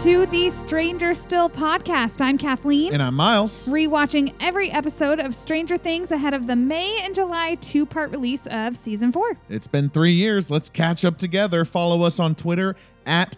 to the Stranger Still podcast. I'm Kathleen. And I'm Miles. Rewatching every episode of Stranger Things ahead of the May and July 2-part release of Season 4. It's been 3 years. Let's catch up together. Follow us on Twitter at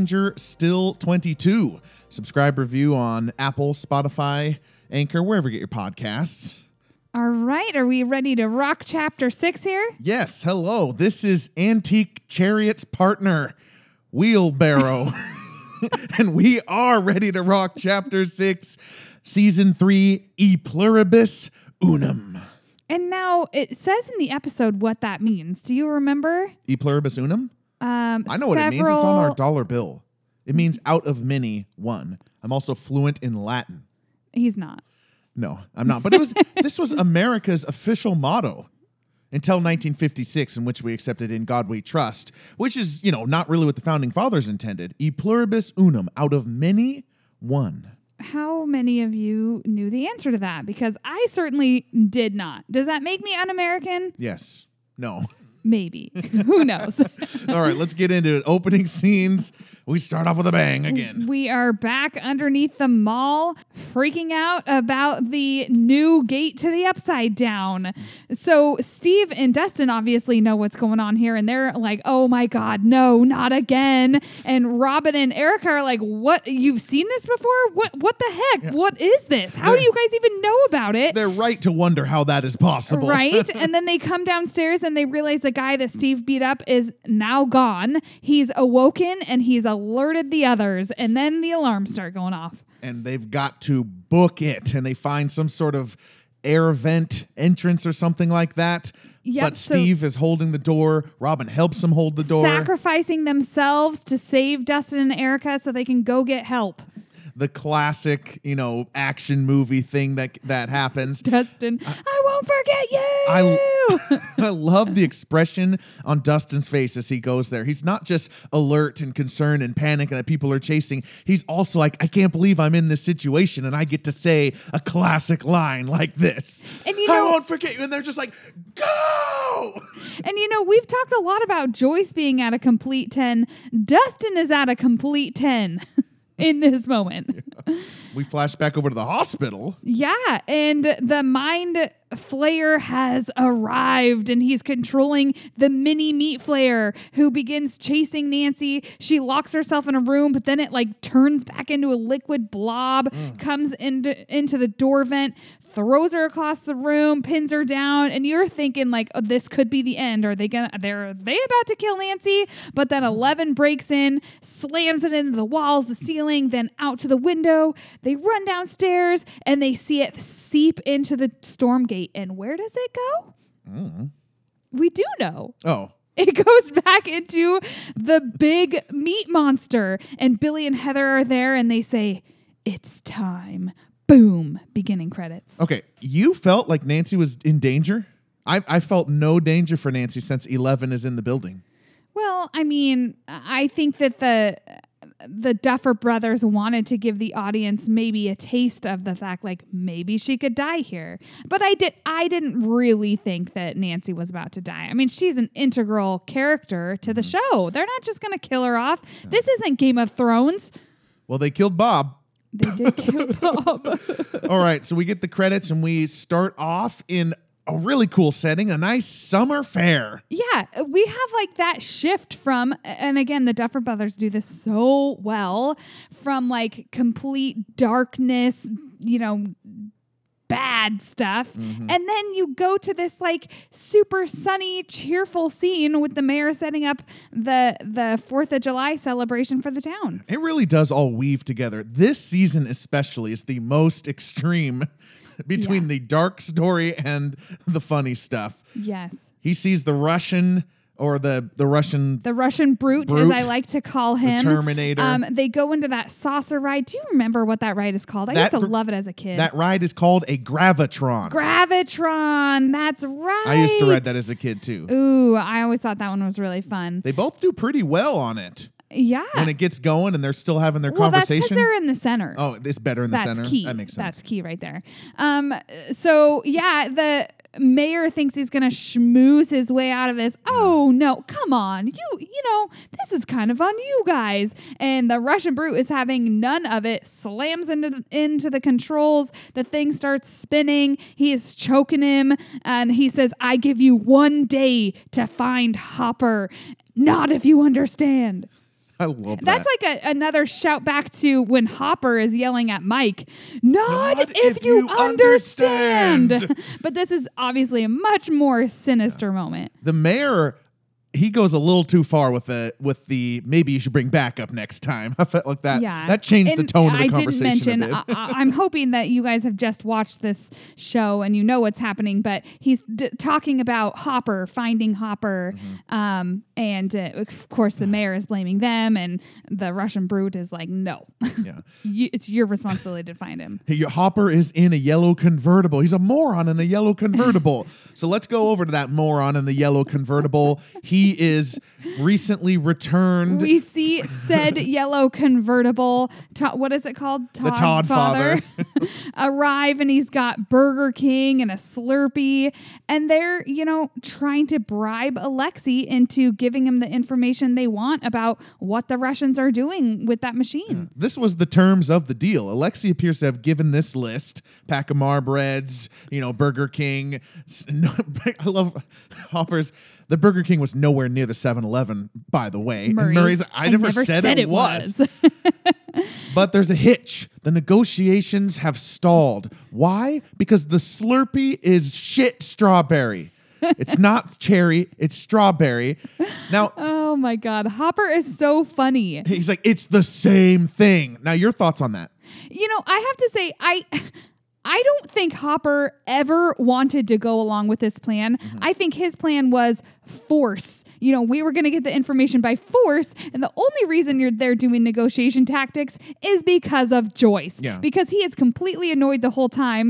StrangerStill22. Subscribe, review on Apple, Spotify, Anchor, wherever you get your podcasts. All right, are we ready to rock Chapter 6 here? Yes, hello. This is Antique Chariot's partner, Wheelbarrow. And we are ready to rock Chapter 6, Season 3, E Pluribus Unum. And now it says in the episode what that means. Do you remember? E Pluribus Unum? I know what it means. It's on our dollar bill. It means out of many, one. I'm also fluent in Latin. He's not. No, I'm not. But this was America's official motto until 1956, in which we accepted In God We Trust, which is, not really what the Founding Fathers intended. E pluribus unum, out of many, one. How many of you knew the answer to that? Because I certainly did not. Does that make me un-American? Yes. No. Maybe. Who knows? All right, let's get into it. Opening scenes. We start off with a bang again. We are back underneath the mall, freaking out about the new gate to the Upside Down. So Steve and Dustin obviously know what's going on here, and they're like, oh my God, no, not again. And Robin and Erica are like, what? You've seen this before? What the heck? Yeah. What is this? How do you guys even know about it? They're right to wonder how that is possible. Right? And then they come downstairs and they realize the guy that Steve beat up is now gone. He's awoken and he's alerted the others, and then the alarms start going off. And they've got to book it, and they find some sort of air vent entrance or something like that. Yep, but Steve is holding the door. Robin helps him hold the door. Sacrificing themselves to save Dustin and Erica so they can go get help. The classic, action movie thing that happens. Dustin, I won't forget you. I love the expression on Dustin's face as he goes there. He's not just alert and concerned and panic that people are chasing. He's also like, I can't believe I'm in this situation and I get to say a classic line like this. And I won't forget you. And they're just like, go! And we've talked a lot about Joyce being at a complete 10. Dustin is at a complete 10. In this moment. Yeah. We flash back over to the hospital. Yeah, and the Mind Flayer has arrived, and he's controlling the mini Meat Flayer, who begins chasing Nancy. She locks herself in a room, but then it turns back into a liquid blob, comes into the door vent, throws her across the room, pins her down, and you're thinking oh, this could be the end. Are they about to kill Nancy? But then 11 breaks in, slams it into the walls, the ceiling, then out to the window. They run downstairs and they see it seep into the storm gate. And where does it go? We do know. Oh. It goes back into the big meat monster. And Billy and Heather are there and they say, it's time. Boom. Beginning credits. Okay. You felt like Nancy was in danger? I felt no danger for Nancy since 11 is in the building. Well, I mean, I think that the Duffer Brothers wanted to give the audience maybe a taste of the fact maybe she could die here. But I didn't really think that Nancy was about to die. I mean, she's an integral character to the show. They're not just going to kill her off. No. This isn't Game of Thrones. Well, they killed Bob. They did kill Bob. All right, so we get the credits and we start off in a really cool setting, a nice summer fair. Yeah, we have that shift from, and again, the Duffer Brothers do this so well, from complete darkness, bad stuff. Mm-hmm. And then you go to this super sunny, cheerful scene with the mayor setting up the 4th of July celebration for the town. It really does all weave together. This season especially is the most extreme between the dark story and the funny stuff. Yes. He sees the Russian or the Russian brute, as I like to call him. The Terminator. They go into that saucer ride. Do you remember what that ride is called? I used to love it as a kid. That ride is called a Gravitron. Gravitron. That's right. I used to ride that as a kid too. Ooh, I always thought that one was really fun. They both do pretty well on it. Yeah. When it gets going and they're still having their Well, that's because conversation. they're in the center. Oh, it's better in the That's center. key. That makes sense. That's key right there. So yeah, the mayor thinks he's gonna schmooze his way out of this. Oh no, come on. You know, this is kind of on you guys. And the Russian brute is having none of it, slams into the controls. The thing starts spinning. He is choking him, and he says, I give you 1 day to find Hopper. Not if you understand. I love that. That's like another shout back to when Hopper is yelling at Mike, not if you understand. But this is obviously a much more sinister moment. The mayor, he goes a little too far with the maybe you should bring backup next time. I felt like that. Yeah. That changed the And tone of the I conversation. didn't mention, I'm hoping that you guys have just watched this show and you know what's happening, but he's talking about Hopper, finding Hopper. And of course, the mayor is blaming them, and the Russian brute is like, no, Yeah. it's your responsibility to find him. Hopper is in a yellow convertible. He's a moron in a yellow convertible. So let's go over to that moron in the yellow convertible. He is recently returned. We see said yellow convertible, what is it called? The Todd Father. Arrive, and he's got Burger King and a Slurpee, and they're, trying to bribe Alexei into giving him the information they want about what the Russians are doing with that machine. This was the terms of the deal. Alexei appears to have given this list: pack of Marbreads, Burger King. I love Hopper's. The Burger King was nowhere near the 7-Eleven, by the way. Murray, And Murray's, I never said it was. But there's a hitch. The negotiations have stalled. Why? Because the Slurpee is shit strawberry. It's not cherry, it's strawberry. Now, oh my God. Hopper is so funny. he's like, it's the same thing. Now, your thoughts on that? I have to say, I don't think Hopper ever wanted to go along with this plan. I think his plan was force. We were going to get the information by force, and the only reason you're there doing negotiation tactics is because of Joyce. Yeah. Because he is completely annoyed the whole time.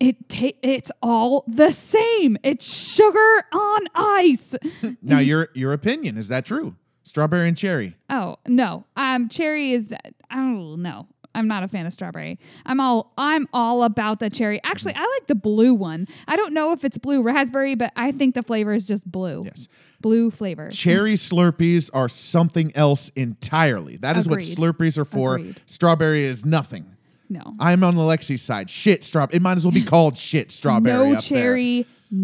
It's all the same. It's sugar on ice. Now, your opinion, is that true? Strawberry and cherry. Oh, no. Cherry is, oh, no. I'm not a fan of strawberry. I'm all about the cherry. Actually, I like the blue one. I don't know if it's blue raspberry, but I think the flavor is just blue. Yes. Blue flavor. Cherry Slurpees are something else entirely. That is what Agreed. Slurpees are for. Agreed. Strawberry is nothing. No. I'm on Alexei's side. Shit strawberry. It might as well be called shit strawberry. No up cherry.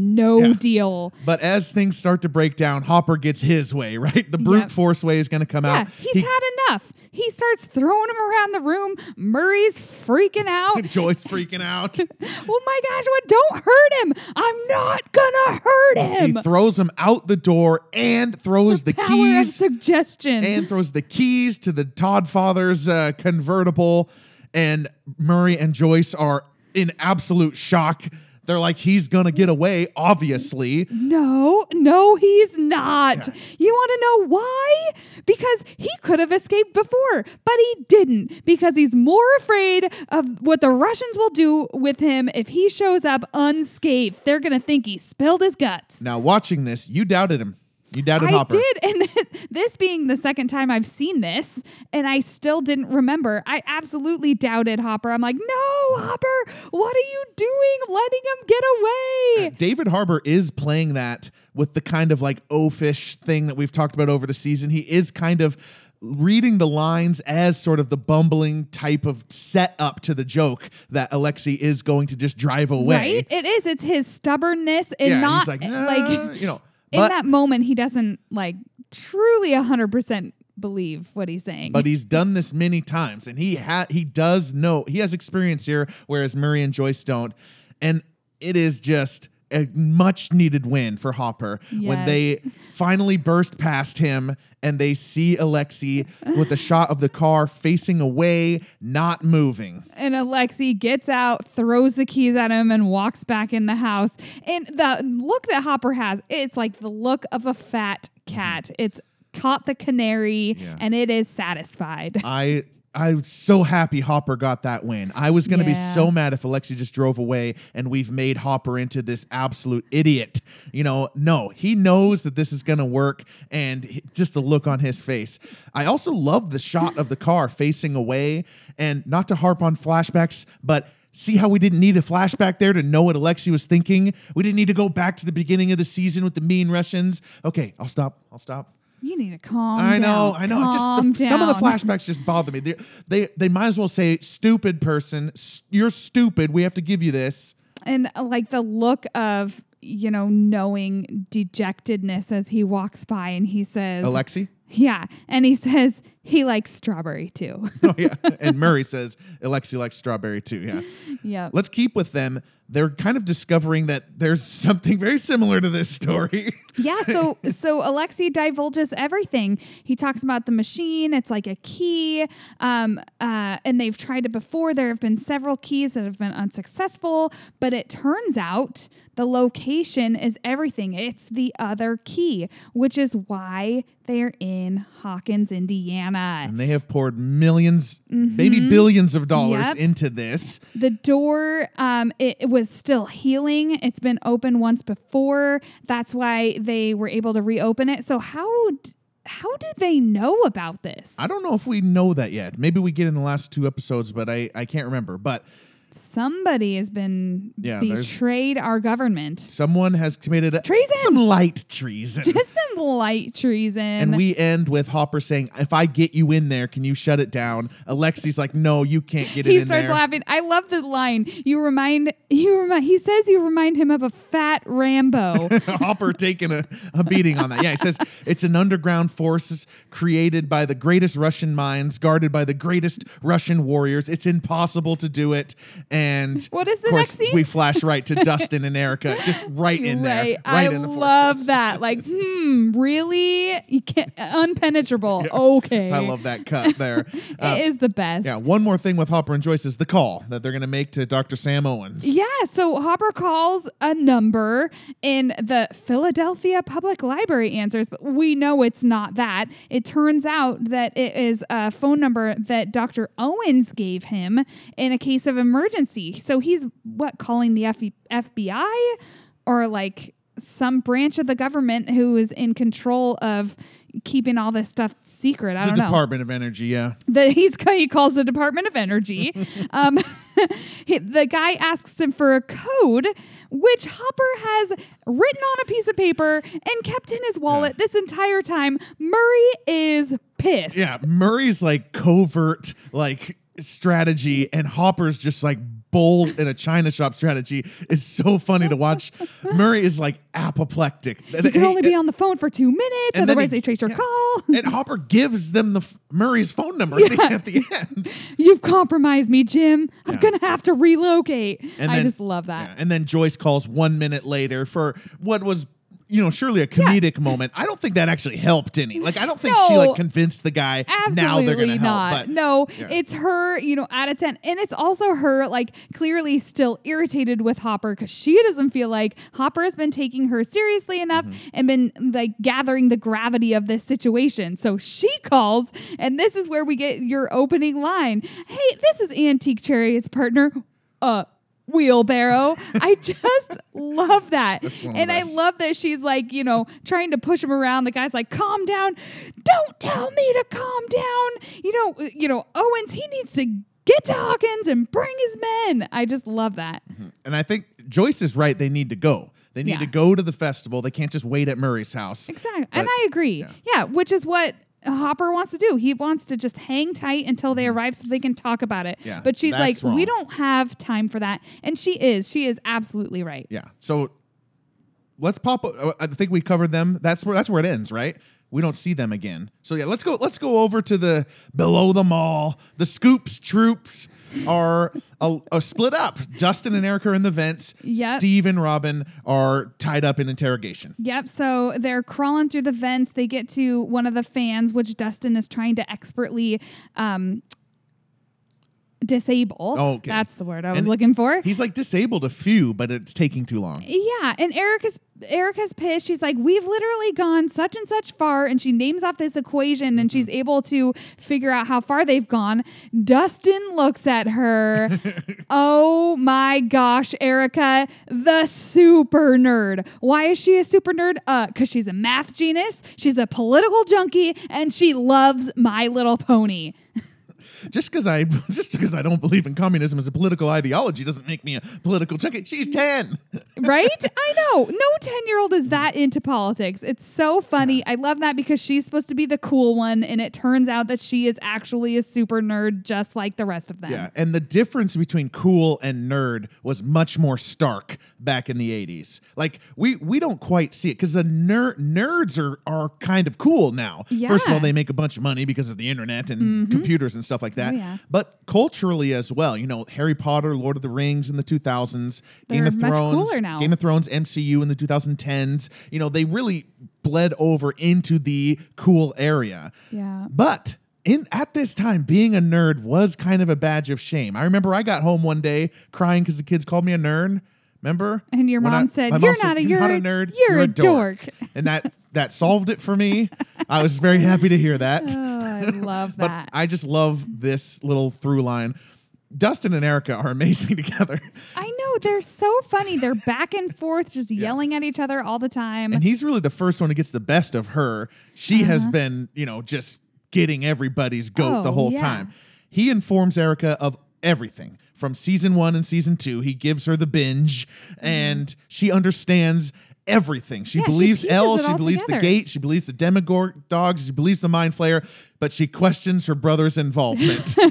No deal. But as things start to break down, Hopper gets his way, right? The brute force way is going to come Yeah, out. he's had enough. He starts throwing him around the room. Murray's freaking out. Joy's freaking out. Oh my gosh, don't hurt him. I'm not gonna hurt him. He throws him out the door and throws the Power of keys. suggestion. And throws the keys to the Todd Father's convertible. And Murray and Joyce are in absolute shock. They're like, he's going to get away, obviously. No, he's not. Yeah. You want to know why? Because he could have escaped before, but he didn't, because he's more afraid of what the Russians will do with him if he shows up unscathed. They're going to think he spilled his guts. Now, watching this, you doubted him. You doubted Hopper. I did, and this being the second time I've seen this, and I still didn't remember. I absolutely doubted Hopper. I'm like, no, Hopper, what are you doing? Letting him get away. David Harbour is playing that with the kind of like oafish thing that we've talked about over the season. He is kind of reading the lines as sort of the bumbling type of setup to the joke that Alexei is going to just drive away. Right? It is. It's his stubbornness and not he's like, nah, like But, in that moment, he doesn't truly 100% believe what he's saying. But he's done this many times, and he does know, he has experience here, whereas Murray and Joyce don't. And it is just a much needed win for Hopper when they finally burst past him and they see Alexei with a shot of the car facing away, not moving. And Alexei gets out, throws the keys at him, and walks back in the house. And the look that Hopper has, it's like the look of a fat cat. It's caught the canary, and it is satisfied. I I'm so happy Hopper got that win. I was going to be Yeah. so mad if Alexei just drove away and we've made Hopper into this absolute idiot. No, he knows that this is going to work, and just a look on his face. I also love the shot of the car facing away, and not to harp on flashbacks, but see how we didn't need a flashback there to know what Alexei was thinking? We didn't need to go back to the beginning of the season with the mean Russians. Okay, I'll stop. You need to calm I down. know. Calm Some of the down. flashbacks just bother me. They might as well say, "Stupid person, you're stupid. We have to give you this." And like the look of, knowing dejectedness as he walks by and he says, Alexei? yeah. And he says he likes strawberry too. Oh yeah. And Murray says Alexei likes strawberry too. Yeah. Yeah. Let's keep with them. They're kind of discovering that there's something very similar to this story. Yeah, so Alexei divulges everything. He talks about the machine. It's like a key, and they've tried it before. There have been several keys that have been unsuccessful, but it turns out the location is everything. It's the other key, which is why they're in Hawkins, Indiana. And they have poured millions, maybe billions of dollars Yep. into this. The door, it was still healing. It's been open once before. That's why they were able to reopen it. So how do they know about this? I don't know if we know that yet. Maybe we get in the last 2 episodes, but I can't remember. But Somebody has been there's- betrayed our government. someone has committed Treason! some light treason. Just some light treason. And we end with Hopper saying, "If I get you in there, can you shut it down?" Alexei's like, "No, you can't get it he in starts there." laughing. I love the line. He says you remind him of a fat Rambo. Hopper taking a beating on that. Yeah, he says it's an underground force created by the greatest Russian minds, guarded by the greatest Russian warriors. It's impossible to do it. And What is the of course, next scene? we flash right to Dustin and Erica, just right in there, right in the fortress. love that. Like, really? You can't unpenetrable. Okay. I love that cut there. It is the best. Yeah, one more thing with Hopper and Joyce is the call that they're going to make to Dr. Sam Owens. Yeah, so Hopper calls a number and the Philadelphia Public Library answers, but we know it's not that. It turns out that it is a phone number that Dr. Owens gave him in a case of emergency. So he's calling the FBI or like some branch of the government who is in control of keeping all this stuff secret. I The don't know. Department of Energy, yeah. He calls the Department of Energy. The guy asks him for a code, which Hopper has written on a piece of paper and kept in his wallet this entire time. Murray is pissed. Yeah, Murray's like covert strategy, and Hopper's just like bold in a china shop strategy is so funny to watch. Murray is like apoplectic. You can only be on the phone for 2 minutes, And then otherwise they trace your call. And Hopper gives them Murray's phone number at the end. You've compromised me, Jim. I'm going to have to relocate. And I then- just love that. Yeah, and then Joyce calls 1 minute later for what was surely a comedic moment. I don't think that actually helped any. Like, I don't think she No. convinced the guy. Absolutely Now they're gonna not. help. But No, yeah. it's her, out of 10. And it's also her, clearly still irritated with Hopper because she doesn't feel like Hopper has been taking her seriously enough and been, gathering the gravity of this situation. So she calls, and this is where we get your opening line. Hey, this is Antique Chariot's partner. Wheelbarrow. I just love that. That's one of And the I best. love that she's trying to push him around. The guy's like, calm down. Don't tell me to calm down. Owens, he needs to get to Hawkins and bring his men. I just love that. And I think Joyce is right. They need to go. They need Yeah. to go to the festival. They can't just wait at Murray's house. Exactly. But- And I agree. Yeah, which is what Hopper wants to do. He wants to just hang tight until they arrive so they can talk about it. Yeah, But she's that's like, we wrong. don't have time for that. And she is absolutely right. Yeah. So let's pop. I think we covered them. That's where it ends, right? We don't see them again. So yeah, let's go over to the below the mall. The Scoops troops are split up. Dustin and Erica are in the vents. Yep. Steve and Robin are tied up in interrogation. Yep. So they're crawling through the vents. They get to one of the fans, which Dustin is trying to expertly disable. Oh, okay. That's the word I was And looking for. He's like disabled a few, but it's taking too long. Yeah, and Erica's pissed. She's like, we've literally gone such and such far, and she names off this equation, and she's able to figure out how far they've gone. Dustin looks at her. Oh my gosh, Erica, the super nerd. Why is she a super nerd? Because she's a math genius, she's a political junkie, and she loves My Little Pony. Just because I don't believe in communism as a political ideology doesn't make me a political junkie. She's 10. Right? I know. No 10-year-old is that into politics. It's so funny. I love that because she's supposed to be the cool one, and it turns out that she is actually a super nerd just like the rest of them. Yeah, and the difference between cool and nerd was much more stark back in the 80s. Like, we don't quite see it because the nerds are kind of cool now. Yeah. First of all, they make a bunch of money because of the internet and computers and stuff like that. Oh, yeah. But culturally as well, Harry Potter, Lord of the Rings in the 2000s, Game They're of much Thrones, cooler now. Game of Thrones, MCU in the 2010s. They really bled over into the cool area. Yeah. But at this time, being a nerd was kind of a badge of shame. I remember I got home one day crying because the kids called me a nerd. Remember? And your When mom said, my "You're mom not a nerd. You're a dork." And that solved it for me. I was very happy to hear that. Oh, I love But that. I just love this little through line. Dustin and Erica are amazing together. I know. They're so funny. They're back and forth, just yelling at each other all the time. And he's really the first one who gets the best of her. She has been, just getting everybody's goat the whole time. He informs Erica of everything from season 1 and season 2. He gives her the binge, and she understands everything. She believes pieces Elle, it she all believes together. the gate, she believes the Demogorgs, she believes the Mind Flayer, but she questions her brother's involvement. So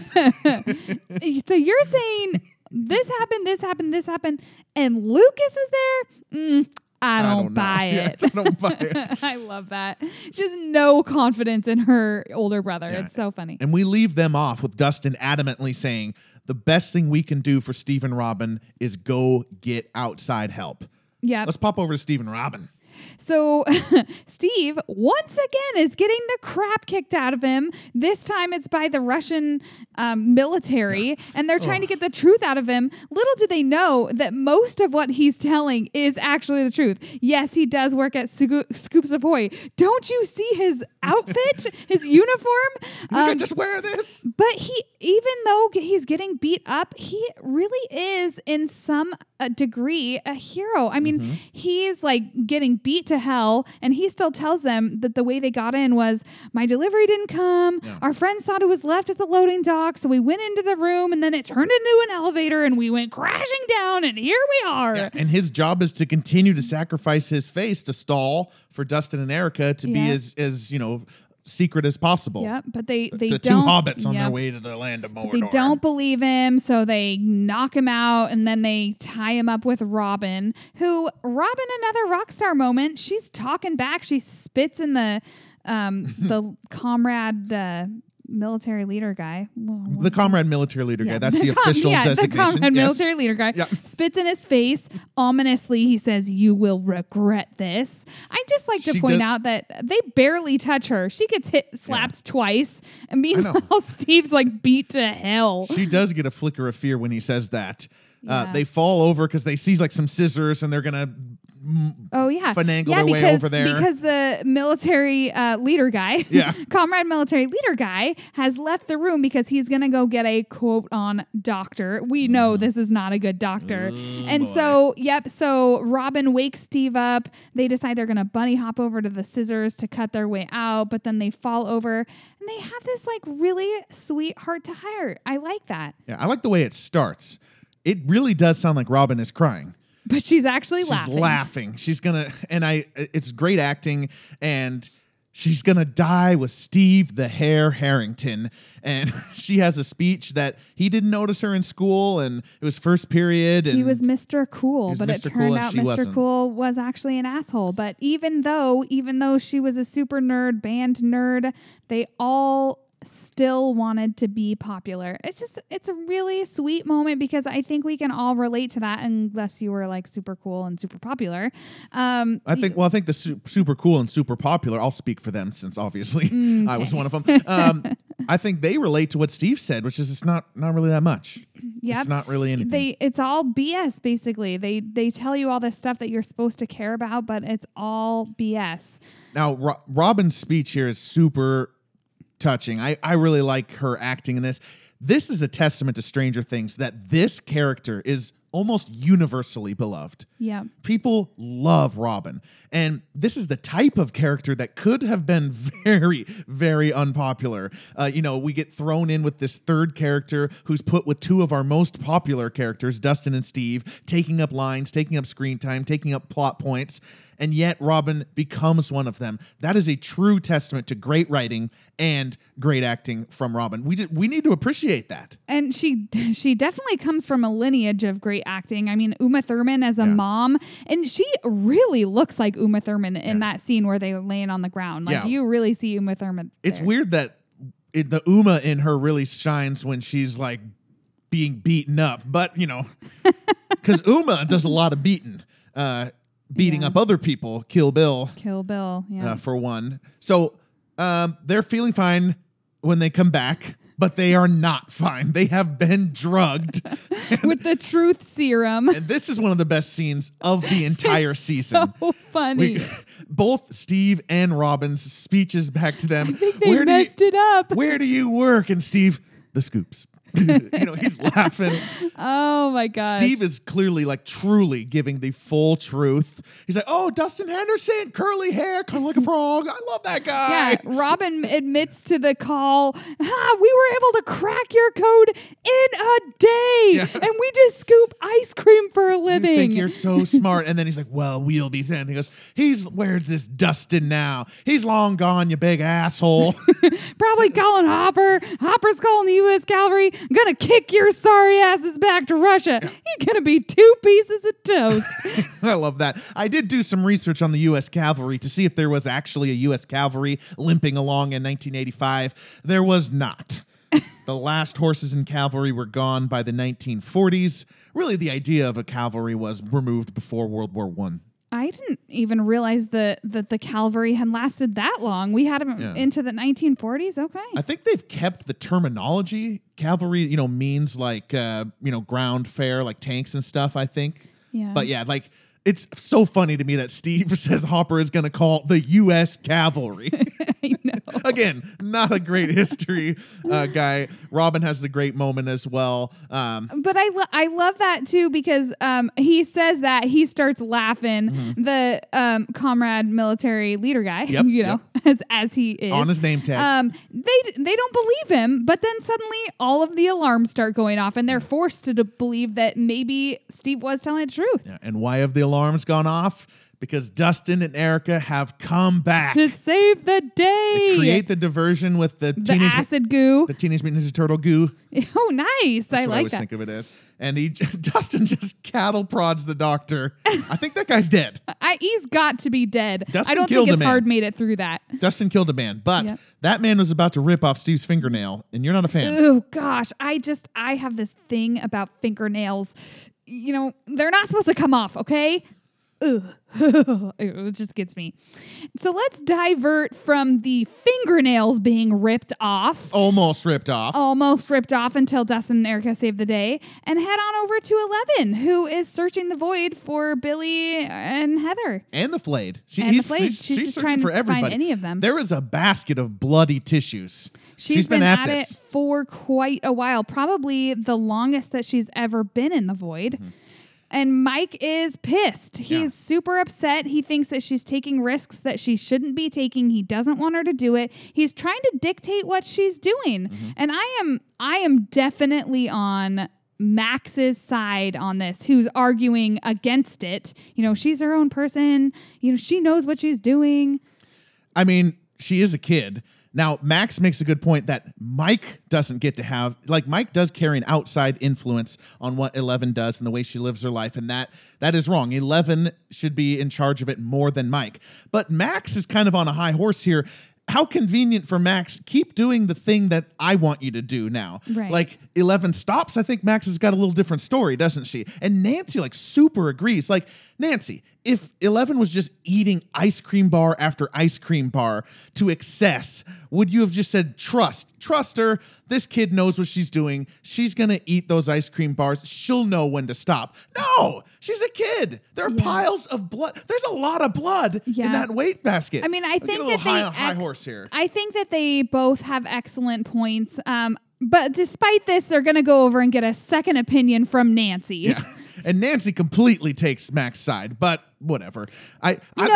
you're saying this happened, and Lucas was there? I don't buy it. Yes, I don't buy it. I love that. Just no confidence in her older brother. Yeah. It's so funny. And we leave them off with Dustin adamantly saying, the best thing we can do for Steve and Robin is go get outside help. Yeah. Let's pop over to Steve and Robin. So Steve, once again, is getting the crap kicked out of him. This time it's by the Russian military, and they're trying to get the truth out of him. Little do they know that most of what he's telling is actually the truth. Yes, he does work at Scoops Ahoy. Don't you see his outfit, his uniform? You can just wear this. But even though he's getting beat up, he really is in some degree a hero. I mean, he's like getting beat to hell, and he still tells them that the way they got in was, my delivery didn't come. Yeah. Our friends thought it was left at the loading dock, so we went into the room, and then it turned into an elevator, and we went crashing down, and here we are. Yeah, and his job is to continue to sacrifice his face to stall for Dustin and Erica to be as secret as possible. Yeah, but they The don't. two hobbits on yeah, their way to the land of Mordor. They don't believe him, so they knock him out, and then they tie him up with Robin, another rock star moment. She's talking back. She spits in the comrade military leader guy. The comrade military leader guy. That's the The official designation. The comrade Yes. military leader guy Yep. spits in his face. Ominously, he says, "You will regret this." I just like to She point does- out that they barely touch her. She gets slapped twice, and meanwhile, Steve's like beat to hell. She does get a flicker of fear when he says that. Yeah. They fall over because they see like some scissors and they're going to Oh yeah, finagle yeah, their way because, over there. because the military leader guy, Yeah. comrade military leader guy, has left the room because he's gonna go get a quote on doctor. We know this is not a good doctor, and boy. so Robin wakes Steve up. They decide they're gonna bunny hop over to the scissors to cut their way out, but then they fall over and they have this like really sweet heart to heart. I like that, Yeah, I like the way it starts. It really does sound like Robin is crying. but she's actually She's laughing. laughing. She's gonna, and it's great acting, and she's gonna die with Steve the Hare Harrington. And she has a speech that he didn't notice her in school, and it was first period. And He was Mr. Cool, was but it Mr. Cool turned and out she Mr. wasn't. Cool was actually an asshole. But even though she was a super nerd, band nerd, they all still wanted to be popular. It's a really sweet moment because I think we can all relate to that unless you were like super cool and super popular. I think the super cool and super popular, I'll speak for them since obviously I was one of them. I think they relate to what Steve said, which is it's not really that much. Yep. It's not really anything. It's all BS basically. They tell you all this stuff that you're supposed to care about, but it's all BS. Now, Robin's speech here is super touching. I really like her acting in this. This is a testament to Stranger Things that this character is almost universally beloved. Yeah. People love Robin. And this is the type of character that could have been very, very unpopular. We get thrown in with this third character who's put with two of our most popular characters, Dustin and Steve, taking up lines, taking up screen time, taking up plot points. And yet Robin becomes one of them. That is a true testament to great writing and great acting from Robin. We need to appreciate that. And she definitely comes from a lineage of great acting. I mean, Uma Thurman as a mom, and she really looks like Uma Thurman in that scene where they're laying on the ground. Like you really see Uma Thurman there. It's weird that the Uma in her really shines when she's like being beaten up. But, because Uma does a lot of beating up other people. Kill Bill, yeah. For one. So they're feeling fine when they come back, but they are not fine. They have been drugged with the truth serum. And this is one of the best scenes of the entire season. So funny. Both Steve and Robin's speeches back to them. I think they messed it up. Where do you work? And Steve, the scoops. He's laughing. Oh my God. Steve is clearly like truly giving the full truth. He's like, oh, Dustin Henderson, curly hair, kind of like a frog. I love that guy. Yeah, Robin admits to the call, we were able to crack your code in a day. Yeah. And we just scoop ice cream for a living. You think you're so smart. And then he's like, well, we'll be there. And he goes, where's this Dustin now? He's long gone, you big asshole. Probably calling Hopper. Hopper's calling the U.S. Cavalry. I'm going to kick your sorry asses back to Russia. Yeah. You're going to be 2 pieces of toast. I love that. I did do some research on the U.S. Cavalry to see if there was actually a U.S. Cavalry limping along in 1985. There was not. The last horses in cavalry were gone by the 1940s. Really, the idea of a cavalry was removed before World War I. I didn't even realize that the cavalry had lasted that long. We had them into the 1940s. Okay. I think they've kept the terminology. Cavalry, means like, ground fare, like tanks and stuff, I think. Yeah. But yeah, like, it's so funny to me that Steve says Hopper is going to call the U.S. Cavalry. I know. Again, not a great history guy. Robin has the great moment as well. But I love that too because he says that he starts laughing. Mm-hmm. The comrade military leader guy, as he is on his name tag. They don't believe him, but then suddenly all of the alarms start going off, and they're forced to believe that maybe Steve was telling the truth. Yeah, and why have the alarms gone off? Because Dustin and Erica have come back to save the day. They create the diversion with the acid goo, the Teenage Mutant Ninja Turtle goo. Oh, nice! That's I what like I always that. think of it as. And Dustin just cattle prods the doctor. I think that guy's dead. He's got to be dead. Dustin I don't think his heart made it through that. Dustin killed a man, but that man was about to rip off Steve's fingernail, and you're not a fan. Oh gosh, I have this thing about fingernails. They're not supposed to come off. Okay. Ugh. It just gets me. So let's divert from the fingernails being ripped off. Almost ripped off until Dustin and Erica save the day and head on over to 11, who is searching the void for Billy and Heather. And the Flayed. She's searching trying for to everybody. find any of them. There is a basket of bloody tissues. She's been at it for quite a while, probably the longest that she's ever been in the void. Mm-hmm. And Mike is pissed. He's super upset. He thinks that she's taking risks that she shouldn't be taking. He doesn't want her to do it. He's trying to dictate what she's doing. Mm-hmm. And I am definitely on Max's side on this, who's arguing against it. She's her own person. She knows what she's doing. I mean, she is a kid. Now, Max makes a good point that Mike doesn't get to have, like Mike does carry an outside influence on what 11 does and the way she lives her life, and that is wrong. 11 should be in charge of it more than Mike. But Max is kind of on a high horse here. how convenient for Max. Keep doing the thing that I want you to do now. Right. Like 11 stops. I think Max has got a little different story, doesn't she? And Nancy like super agrees. Like, Nancy, if 11 was just eating ice cream bar after ice cream bar to excess, would you have just said, trust her. This kid knows what she's doing. She's going to eat those ice cream bars. She'll know when to stop. No, she's a kid. There are piles of blood. There's a lot of blood in that weight basket. I mean, I think that high horse here. I think that they both have excellent points. But despite this, they're going to go over and get a second opinion from Nancy. Yeah. And Nancy completely takes Max's side, but whatever. I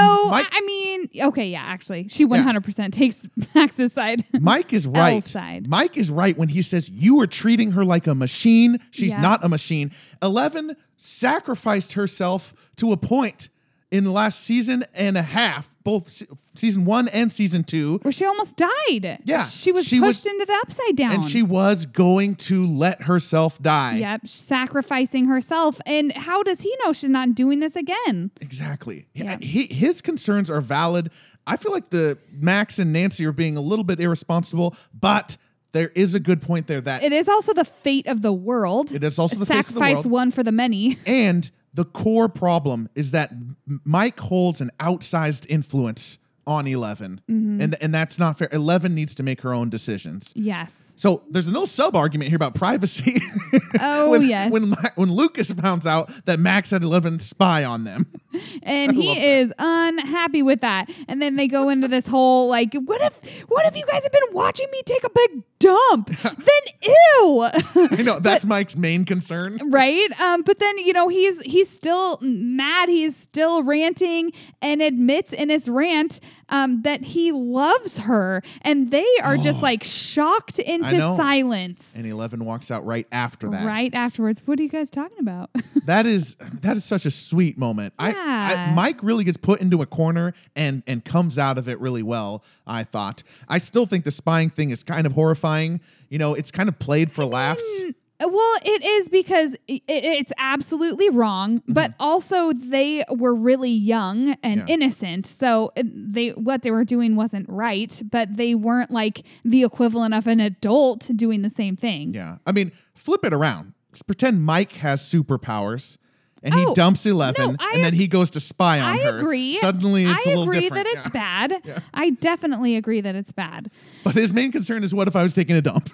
mean, okay, yeah, actually, she 100% takes Max's side. Mike is right. Elle's side. Mike is right when he says you are treating her like a machine. She's not a machine. 11 sacrificed herself to a point in the last season and a half, both season 1 and season 2. Where she almost died. Yeah. She was pushed into the upside down. And she was going to let herself die. Yep, sacrificing herself. And how does he know she's not doing this again? Exactly. Yep. His concerns are valid. I feel like the Max and Nancy are being a little bit irresponsible, but there is a good point there that it is also the fate of the world. It is also the fate of the world. Sacrifice one for the many. And the core problem is that Mike holds an outsized influence on 11. And that's not fair. 11 needs to make her own decisions. Yes. So there's a little sub-argument here about privacy. Oh, yes. When Lucas finds out that Max had 11 spy on them. And he is unhappy with that. And then they go into this whole, like, what if you guys have been watching me take a big dump? Then ew. I know, that's Mike's main concern. Right? But then, he's still mad. He's still ranting and admits in his rant that he loves her. And they are just like shocked into silence. And 11 walks out right after that. Right afterwards. What are you guys talking about? That is such a sweet moment. Yeah. Mike really gets put into a corner and comes out of it really well, I thought. I still think the spying thing is kind of horrifying. It's kind of played for laughs. Well, it is because it's absolutely wrong, but also they were really young and innocent. So what they were doing wasn't right, but they weren't like the equivalent of an adult doing the same thing. Yeah. I mean, flip it around. Let's pretend Mike has superpowers. And he dumps 11, and then he goes to spy on her. I agree. Suddenly, it's a little different. I agree that it's bad. Yeah. I definitely agree that it's bad. But his main concern is, what if I was taking a dump?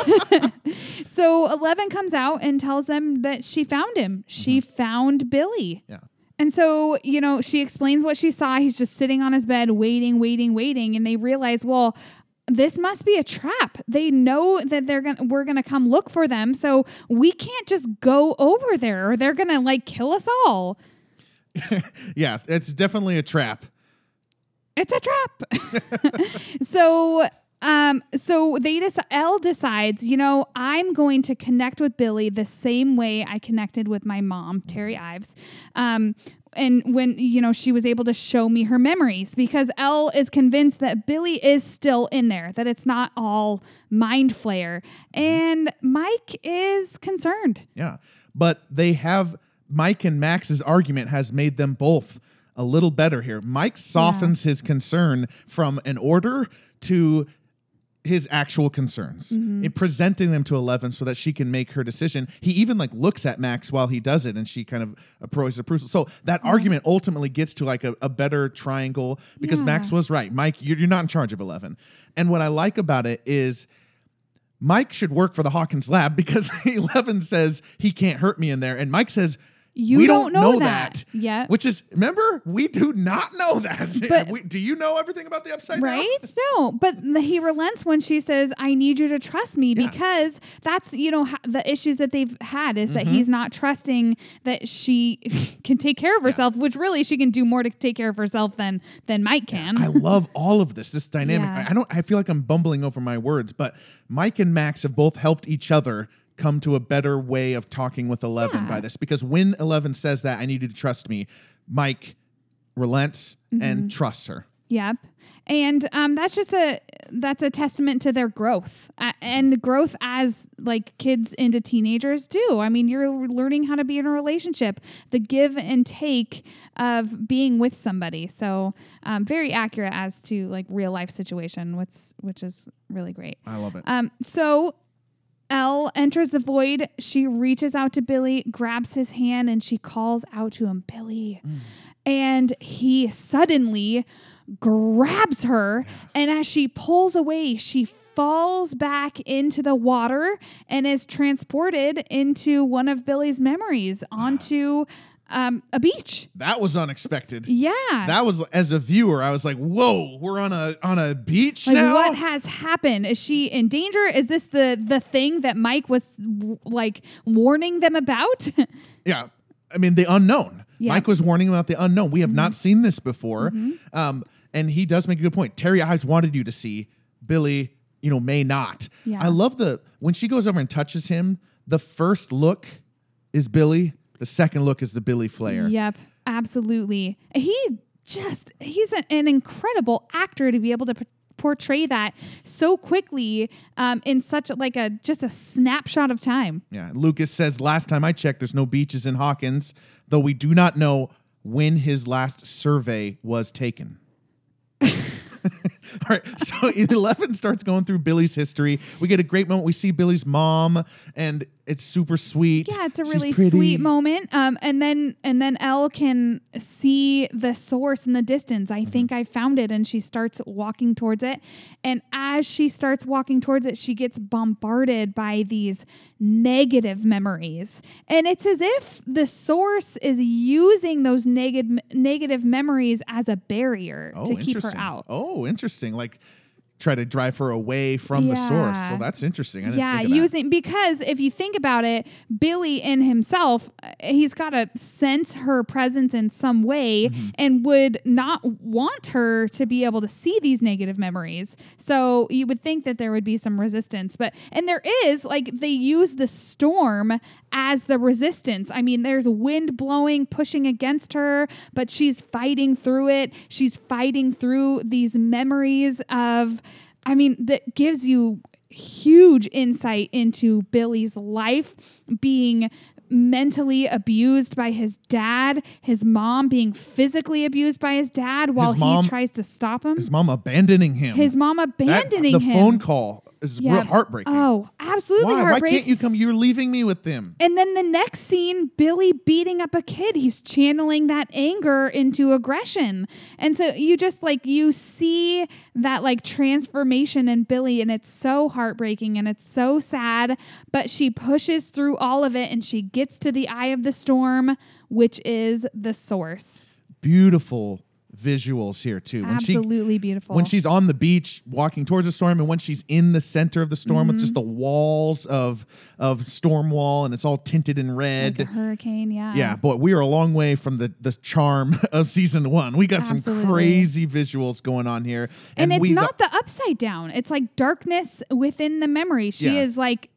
So 11 comes out and tells them that she found him. She found Billy. Yeah. And so, she explains what she saw. He's just sitting on his bed, waiting. And they realize, well, this must be a trap. They know that we're gonna come look for them, so we can't just go over there, or they're gonna kill us all. Yeah, it's definitely a trap. It's a trap. So Elle decides, I'm going to connect with Billy the same way I connected with my mom, Terry Ives. And when, she was able to show me her memories, because Elle is convinced that Billy is still in there, that it's not all mind flayer. And Mike is concerned. Yeah. But Mike and Max's argument has made them both a little better here. Mike softens his concern from an order to his actual concerns in presenting them to 11 so that she can make her decision. He even looks at Max while he does it, and she kind of approves. So that argument ultimately gets to a better triangle, because Max was right. Mike, you're not in charge of 11. And what I like about it is Mike should work for the Hawkins lab, because 11 says he can't hurt me in there. And Mike says, we don't know that yet. Which is, remember, we do not know that. But, do you know everything about the upside down? Right? No, but he relents when she says, I need you to trust me, because that's, the issues that they've had is that he's not trusting that she can take care of herself, which really she can do more to take care of herself than Mike can. I love all of this dynamic. Yeah. I feel like I'm bumbling over my words, but Mike and Max have both helped each other come to a better way of talking with 11 by this, because when 11 says that, I need you to trust me, Mike relents and trusts her. Yep. And that's a testament to their growth and growth as like kids into teenagers do. I mean, you're learning how to be in a relationship, the give and take of being with somebody. So very accurate as to like real life situation, which is really great. I love it. So Elle enters the void. She reaches out to Billy, grabs his hand, and she calls out to him, Billy. And he suddenly grabs her, and as she pulls away, she falls back into the water and is transported into one of Billy's memories onto a beach. That was unexpected. Yeah. That was, as a viewer, I was like, whoa, we're on a beach like, now? what has happened? Is she in danger? Is this the thing that Mike was like warning them about? Yeah. I mean, the unknown. Yeah. Mike was warning about the unknown. We have not seen this before. And he does make a good point. Terry Ives wanted you to see. Billy, may not. Yeah. I love when she goes over and touches him, the first look is Billy. The second look is the Billy Flair. Yep, absolutely. He's an incredible actor to be able to portray that so quickly in such just a snapshot of time. Yeah. Lucas says, last time I checked, there's no beaches in Hawkins, though we do not know when his last survey was taken. All right, so 11 starts going through Billy's history. We get a great moment. We see Billy's mom, and it's super sweet. Yeah, it's a She's really pretty. sweet moment. And then Elle can see the source in the distance. I think I found it, and she starts walking towards it. And as she starts walking towards it, she gets bombarded by these negative memories. And it's as if the source is using those negative memories as a barrier to keep her out. Oh, interesting. Like try to drive her away from the source. So that's interesting. I didn't think of that. Using, because if you think about it, Billy in himself, he's got to sense her presence in some way and would not want her to be able to see these negative memories. So you would think that there would be some resistance, and there is, like, they use the storm as the resistance. I mean, there's wind blowing, pushing against her, but she's fighting through it. She's fighting through these memories that gives you huge insight into Billy's life, being mentally abused by his dad, his mom being physically abused by his dad while he tries to stop him. His mom abandoning him. The phone call is real heartbreaking. Oh, absolutely heartbreaking. Why can't you come? You're leaving me with them. And then the next scene, Billy beating up a kid. He's channeling that anger into aggression. And so you see that transformation in Billy, and it's so heartbreaking and it's so sad, but she pushes through all of it and she gets to the eye of the storm, which is the source. Beautiful visuals here too. Absolutely beautiful. When she's on the beach walking towards the storm, and when she's in the center of the storm with just the walls of storm wall, and it's all tinted in red. Like a hurricane, yeah. Yeah, but we are a long way from the charm of season 1. We got some crazy visuals going on here. And it's not the upside down. It's like darkness within the memory. She is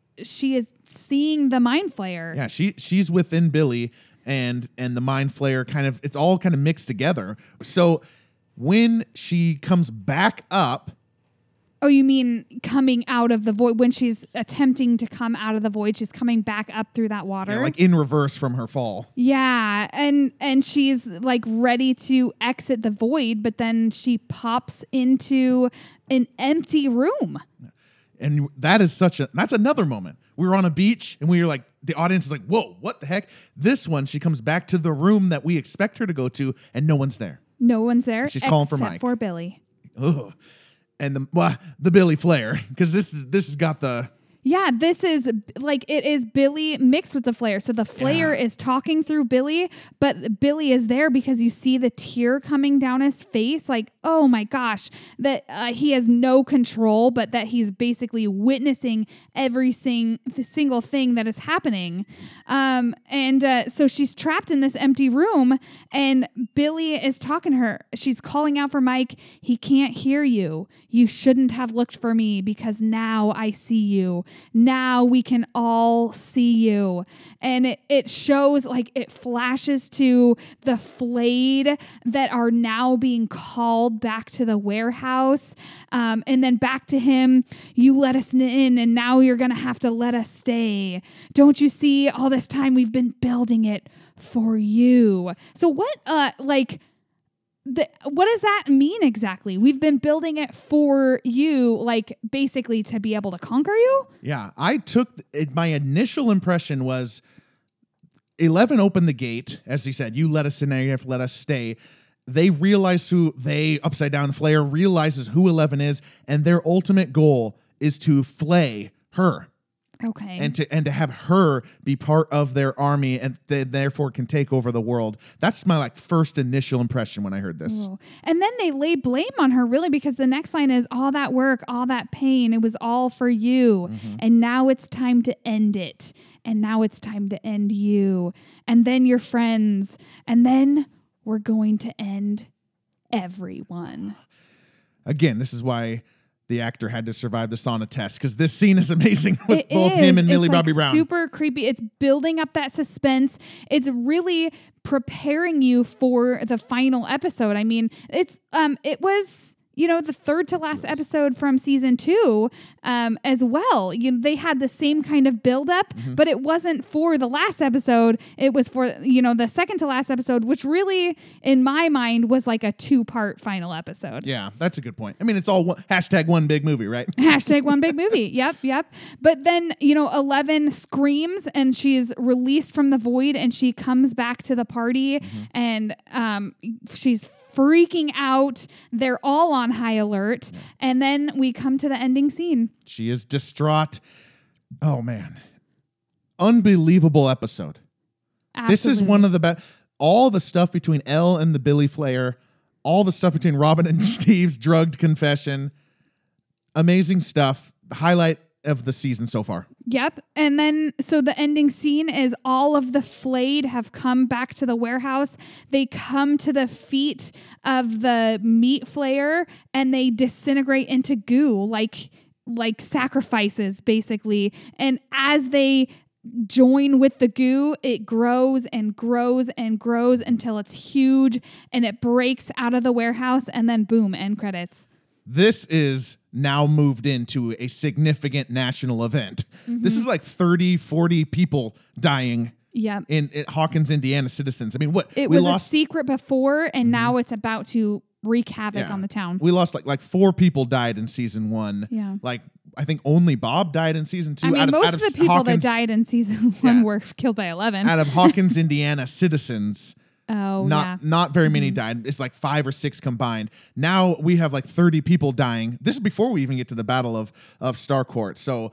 seeing the Mind Flayer. Yeah, she's within Billy. And the Mind Flayer it's all kind of mixed together. So when she comes back up. Oh, you mean coming out of the void? When she's attempting to come out of the void, she's coming back up through that water? Yeah, like in reverse from her fall. Yeah, and she's like ready to exit the void, but then she pops into an empty room. And that's another moment. We were on a beach and we were like, the audience is like, whoa, what the heck? This one, she comes back to the room that we expect her to go to, and no one's there. No one's there. And she's calling for Mike. Except for Billy. Ugh. And the Billy Flair, because this has got the. Yeah, this is it is Billy mixed with the Flair. So the Flair is talking through Billy, but Billy is there because you see the tear coming down his face. Like, oh my gosh, that he has no control, but that he's basically witnessing every single thing that is happening. So she's trapped in this empty room, and Billy is talking to her. She's calling out for Mike. He can't hear you. You shouldn't have looked for me because now I see you. now we can all see you. And it shows, like, it flashes to the flayed that are now being called back to the warehouse. And then back to him, you let us in and now you're going to have to let us stay. Don't you see, all this time we've been building it for you. So what, what does that mean exactly? We've been building it for you, like basically to be able to conquer you? Yeah, I took it. My initial impression was 11 opened the gate, as he said, you let us in there, you have to let us stay. They realize Upside Down Flayer realizes who 11 is, and their ultimate goal is to flay her. Okay. And to have her be part of their army and therefore can take over the world. That's my first initial impression when I heard this. Ooh. And then they lay blame on her, really, because the next line is, all that work, all that pain, it was all for you. Mm-hmm. And now it's time to end it. And now it's time to end you. And then your friends. And then we're going to end everyone. Again, this is why the actor had to survive the sauna test, because this scene is amazing with both him and Millie Bobby Brown. Super creepy. It's building up that suspense. It's really preparing you for the final episode. I mean, it was, the third to last episode from season 2 as well. They had the same kind of buildup, but it wasn't for the last episode. It was for, the second to last episode, which really, in my mind, was like a 2-part final episode. Yeah, that's a good point. I mean, it's all #1 big movie, right? #1 big movie. Yep. But then, 11 screams and she's released from the void and she comes back to the party and she's freaking out. They're all on high alert. Yeah. And then we come to the ending scene. She is distraught. Oh, man. Unbelievable episode. Absolutely. This is one of the best. All the stuff between Elle and the Billy Flayer, all the stuff between Robin and Steve's drugged confession. Amazing stuff. The highlight of the season so far. Yep. And then, so the ending scene is all of the flayed have come back to the warehouse. They come to the feet of the meat flayer and they disintegrate into goo, like sacrifices, basically. And as they join with the goo, it grows and grows and grows until it's huge and it breaks out of the warehouse, and then boom, end credits. This is now moved into a significant national event. Mm-hmm. This is like 30, 40 people dying in Hawkins, Indiana citizens. I mean, what? It was a secret before, and now it's about to wreak havoc on the town. We lost like 4 people died in season 1. Yeah. I think only Bob died in season 2. I mean, most of the people Hawkins, that died in season 1 were killed by 11. Out of Hawkins, Indiana citizens. Oh, not very many died. It's like 5 or 6 combined. Now we have like 30 people dying. This is before we even get to the Battle of Starcourt. So,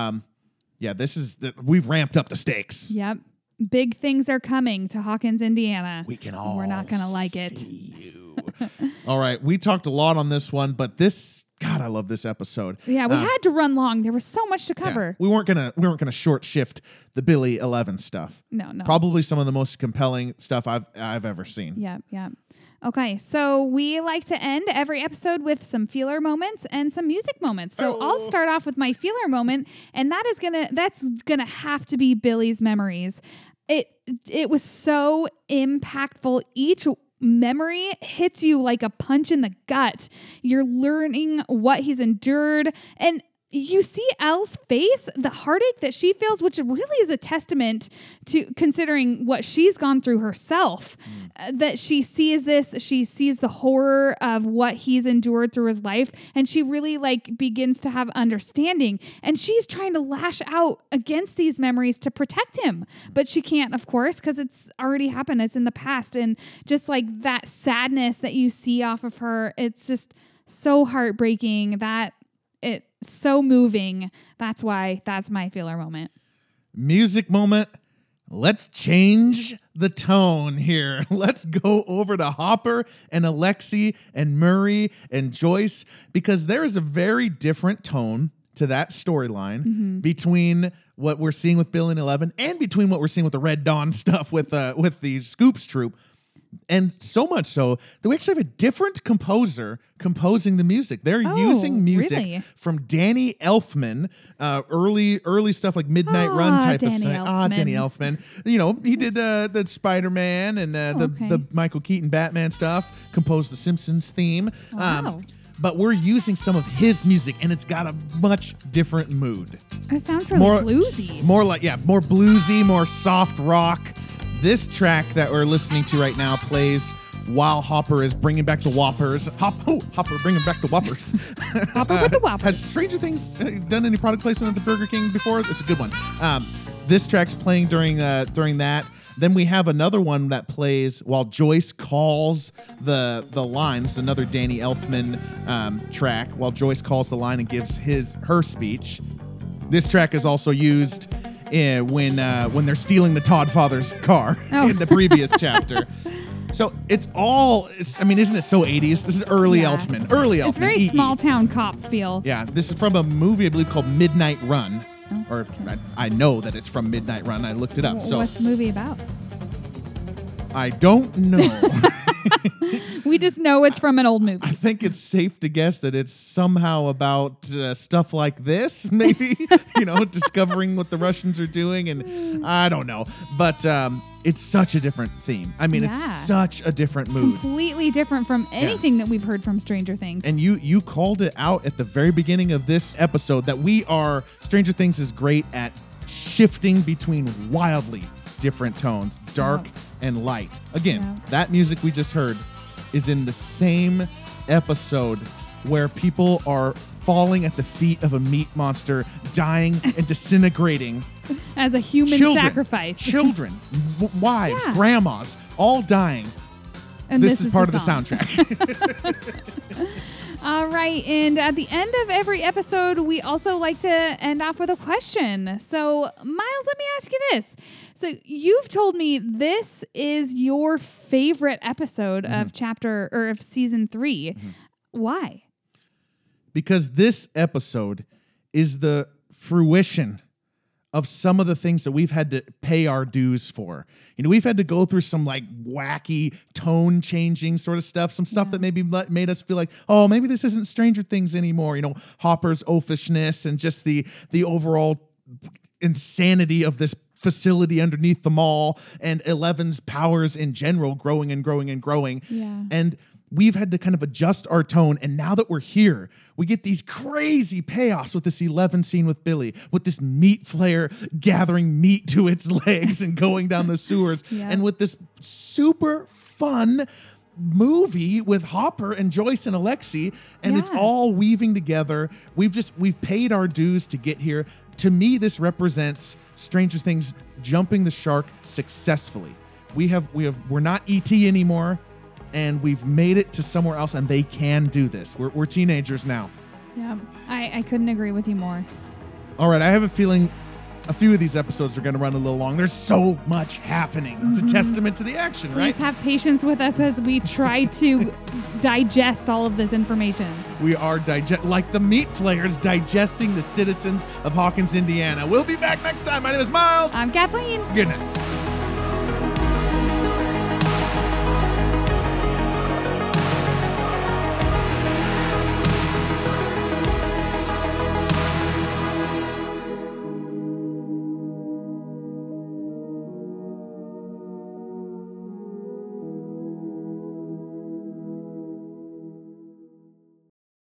we've ramped up the stakes. Yep. Big things are coming to Hawkins, Indiana. We're not going to like it. You. All right. We talked a lot on this one, but God, I love this episode. Yeah, we had to run long. There was so much to cover. Yeah, we weren't gonna short shift the Billy 11 stuff. No. Probably some of the most compelling stuff I've ever seen. Yeah. Okay, so we like to end every episode with some feeler moments and some music moments. So I'll start off with my feeler moment, and that's gonna have to be Billy's memories. It was so impactful. Each memory hits you like a punch in the gut. You're learning what he's endured, and you see Elle's face, the heartache that she feels, which really is a testament to considering what she's gone through herself. That she sees this, she sees the horror of what he's endured through his life, and she really begins to have understanding. And she's trying to lash out against these memories to protect him, but she can't, of course, because it's already happened. It's in the past, and just that sadness that you see off of her, it's just so heartbreaking. That it's so moving. That's why that's my feeler moment. Music moment. Let's change the tone here. Let's go over to Hopper and Alexei and Murray and Joyce, because there is a very different tone to that storyline between what we're seeing with Bill and 11 and between what we're seeing with the Red Dawn stuff with the Scoops troop. And so much so that we actually have a different composer composing the music. They're using music really? from Danny Elfman, early stuff like Midnight Run type Danny of stuff. Elfman. Danny Elfman. You know, he did the Spider-Man and the Michael Keaton Batman stuff, composed the Simpsons theme. Wow. But we're using some of his music, and it's got a much different mood. It sounds really bluesy. More bluesy, more soft rock. This track that we're listening to right now plays while Hopper is bringing back the Whoppers. Hopper bringing back the Whoppers. Hopper with the Whoppers. Has Stranger Things done any product placement at the Burger King before? It's a good one. This track's playing during that. Then we have another one that plays while Joyce calls the line. This is another Danny Elfman track while Joyce calls the line and gives her speech. This track is also used when they're stealing the Todd father's car in the previous chapter. So isn't it so 80s? This is early Elfman. It's very small town cop feel. Yeah, this is from a movie I believe called Midnight Run. Or I know that it's from Midnight Run. I looked it up. So what's the movie about? I don't know. We just know it's from an old movie. I think it's safe to guess that it's somehow about stuff like this, maybe, discovering what the Russians are doing. And I don't know. But it's such a different theme. I mean, it's such a different mood. Completely different from anything that we've heard from Stranger Things. And you called it out at the very beginning of this episode that Stranger Things is great at shifting between wildly different tones, dark and light. Again, that music we just heard is in the same episode where people are falling at the feet of a meat monster, dying and disintegrating. As a human sacrifice. Children, wives, grandmas, all dying. And this is part of the soundtrack. All right. And at the end of every episode, we also like to end off with a question. So, Miles, let me ask you this. So you've told me this is your favorite episode of of season 3. Mm-hmm. Why? Because this episode is the fruition of some of the things that we've had to pay our dues for. We've had to go through some like wacky tone changing sort of stuff, some stuff that maybe made us feel like, oh, maybe this isn't Stranger Things anymore. Hopper's oafishness and just the overall insanity of this facility underneath the mall, and Eleven's powers in general growing and growing and growing. Yeah. And we've had to kind of adjust our tone. And now that we're here, we get these crazy payoffs with this 11 scene with Billy, with this meat flare gathering meat to its legs and going down the sewers. And with this super fun movie with Hopper and Joyce and Alexi, and it's all weaving together. We've paid our dues to get here. To me, this represents Stranger Things jumping the shark successfully. We're not E.T. anymore, and we've made it to somewhere else, and they can do this. We're teenagers now. Yeah, I couldn't agree with you more. All right, I have a feeling a few of these episodes are going to run a little long. There's so much happening. It's a testament to the action, right? Please have patience with us as we try to digest all of this information. We are like the meat flayers digesting the citizens of Hawkins, Indiana. We'll be back next time. My name is Miles. I'm Kathleen. Good night.